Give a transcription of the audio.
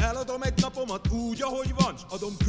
Eladom egy napomat úgy, ahogy van, s adom